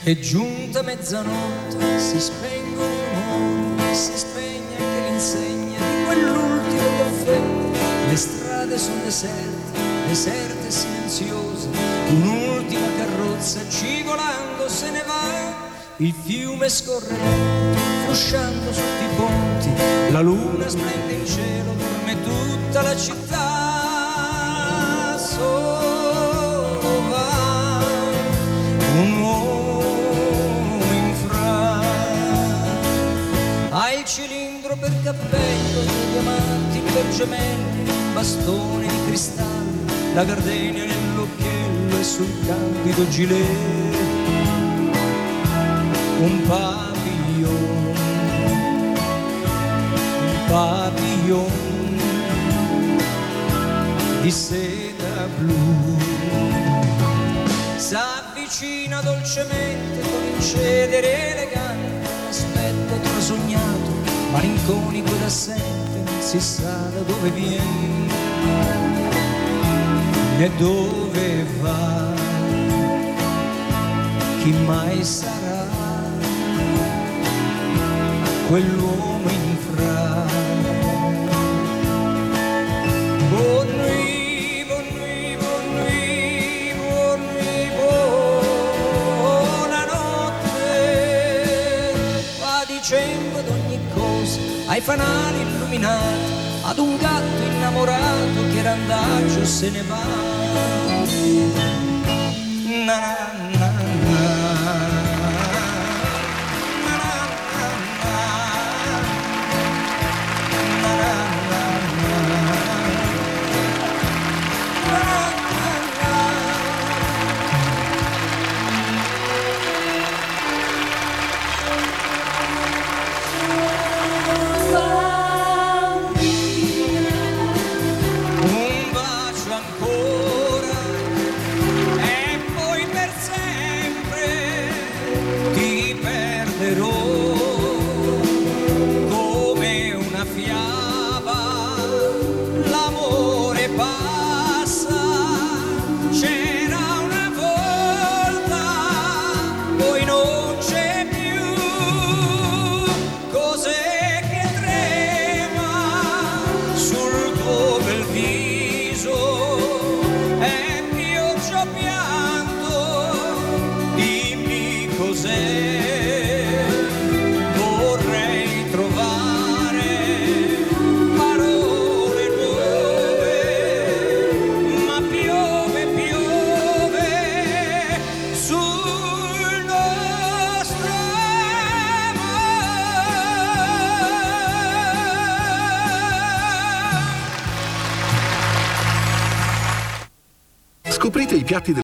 È giunta mezzanotte, si spengono i rumori, si spegne anche l'insegna di quell'ultimo caffè. Le strade sono deserte, deserte e silenziose, un'ultima carrozza cigolando se ne va. Il fiume scorre frusciando sotto i ponti, la luna splende in cielo, dorme tutta la città. Solo va un uomo in fra, ha il cilindro per cappello, i diamanti per gemelli, un bastone di cristallo, la gardenia nell'occhiello e sul candido gilet un papillon di seta blu. S'avvicina dolcemente con incedere elegante, un aspetto trasognato, malinconico ed assente, non si sa da dove viene né dove va, chi mai sarà quell'uomo in fra. Bonne nuit, bonne nuit, bonne nuit, bonne nuit, buonanotte. Va dicendo ad ogni cosa, ai fanali illuminati, ad un gatto innamorato che randagio se ne va. Na, na, na. Scoprite i piatti